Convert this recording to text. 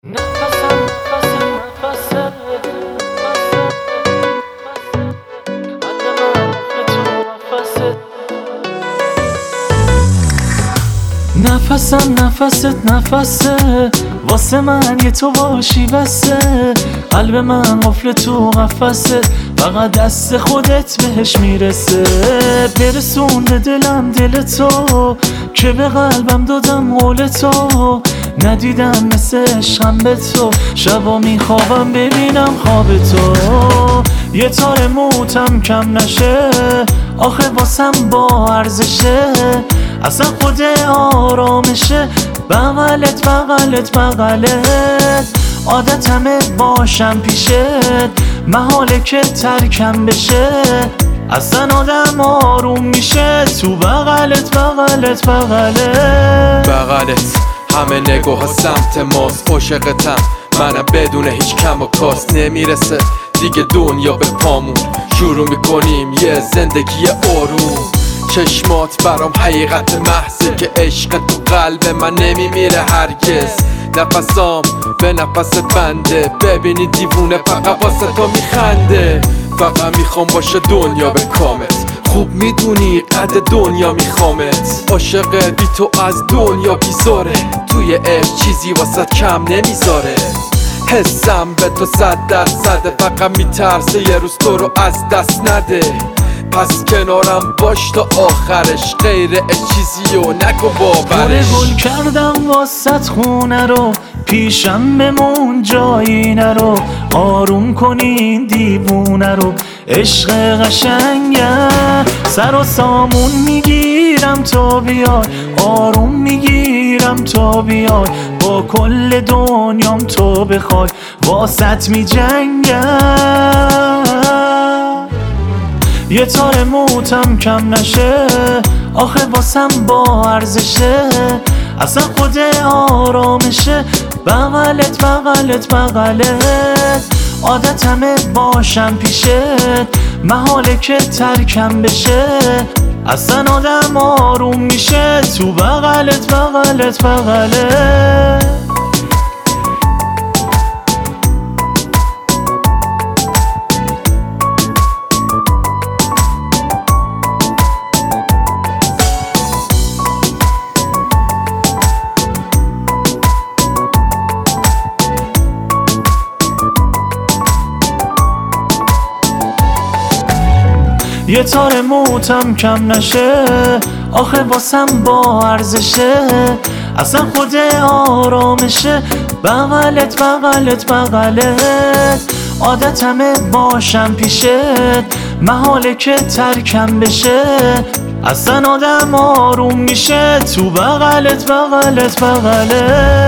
نفسه واسه من یه تو باشی بسه. قلب من قفل تو قفسه، فقط دست خودت بهش میرسه. برسون به دلم دل تو که به قلبم دادم قول تو. ندیدم مثل عشقم به تو، شبا میخوابم ببینم خواب تو. یه تار موتم کم نشه، آخه واسم با ارزشه. اصلا خود آرامشه، بغلت عادتمه باشم پیشت. محاله که ترکم بشه، اصلا آدم آروم میشه تو بغلت. همه نگاه ها سمت ماست، عاشقتم منم بدون هیچ کم و کاست. نمیرسه دیگه دنیا به پامون، شروع میکنیم یه زندگی آروم. چشمات برام حقیقت محضه که عشق تو قلب من نمیمیره هرگز. نفسام به نفس بنده، ببینی دیوونه فقط واسه تو میخنده. فقط میخوام باشه دنیا به کامت، خوب میدونی قد دنیا میخوامت. عاشق بی تو از دنیا بیزاره، توی عشق چیزی واسه کم نمیذاره. حسم به تو 100%، فقط میترسه یه روز تو رو از دست نده. پس کنارم باش تا آخرش، غیر چیزی و نکن باورش. گل کردم واسط خونه رو، پیشم بمون جایی نرو. آروم کنین دیوونه رو، عشق قشنگه. سر و سامون میگیرم تو بیای، آروم میگیرم تو بیای. با کل دنیام تو بخوای، واسط میجنگم. یه تار موتم کم نشه، آخه واسم با ارزشه. اصلا خود آرامشه، بغلت عادتمه باشم پیشت. محاله که ترکم بشه، اصلا آدم آروم میشه تو بغلت. یه تار موتم کم نشه، آخه واسم با ارزشه. اصلا خود آرامشه، بغلت عادتمه باشم پیشت. محاله که ترکم بشه، اصلا آدم آروم میشه تو بغلت.